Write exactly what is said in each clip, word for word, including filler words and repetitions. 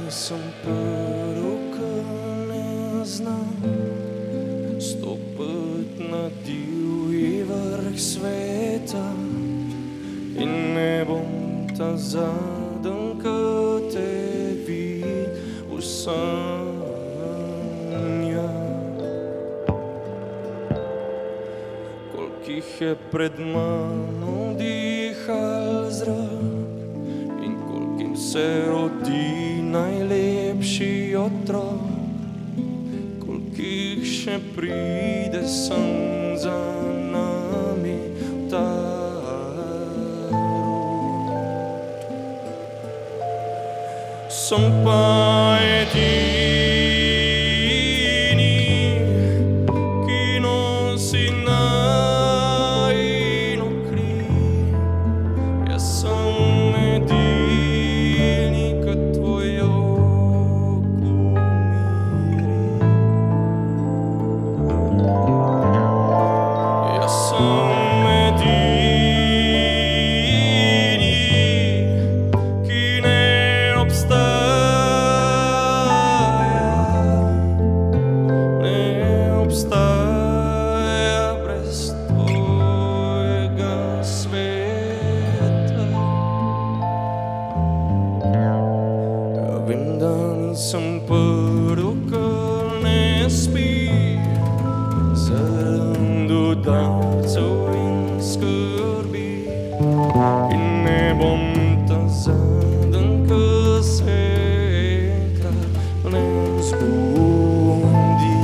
sem prvi, ki ne znam stopiti na divji vrh sveta in ne bom ta zadnji, ki te vidi v sanjah. Kolikih je pred mano dihal zrak in kolikim se rodi najlepši otrok, kolikih še pride sem za nami v ta rod. Sem pa edini, ki nosi najino kri. Jaz sem edini, ki tvoj jok umiri. Jaz sem edini, ki ne obstaja, ne obstaja brez tvojega sveta. Ja, vem, da nisem prvi, ki ne spi zaradi udarcev in skrbi, in ne bom ta zadnji, ki se enkrat ne zbudi.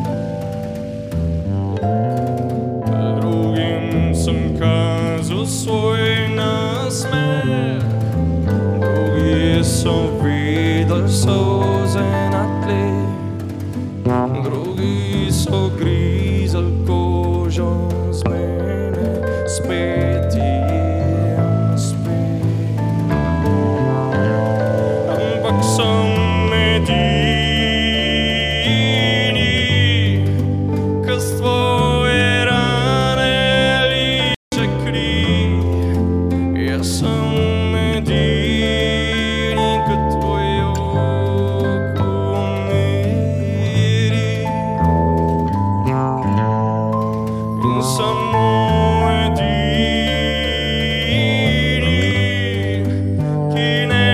Drugim sem kazal svoj nasmeh, drugi so videli solze na tleh, drugi so grizali kožo z mene, spet in spet. Ampak sem edini, ki s tvoje rane liče kri. Jaz sem edini, ki tvoj jok umiri. In samo edini, ki ne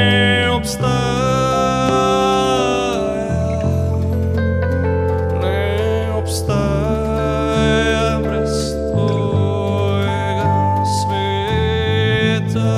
obstaja, ne obstaja brez tvojega sveta.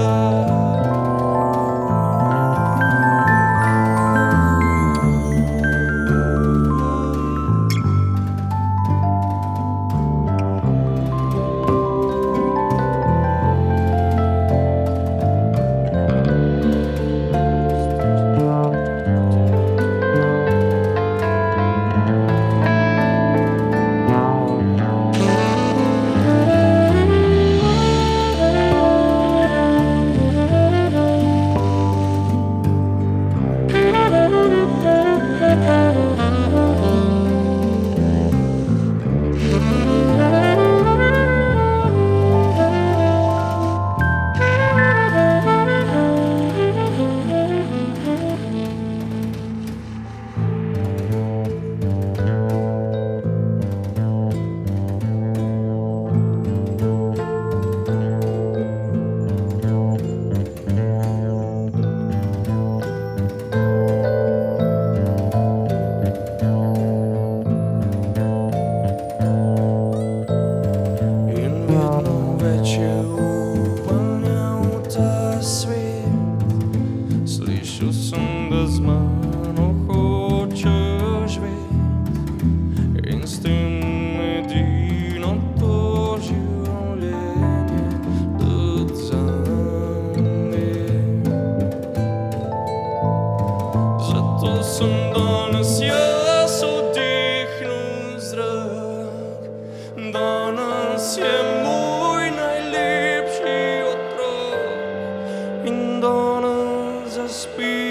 Slišal sem, da z mano hočeš živeti in s tem edino to življenje tudi zame. Zato sem danes jaz vdihnil zrak, danes je moj najlepši otrok in danes zaspi.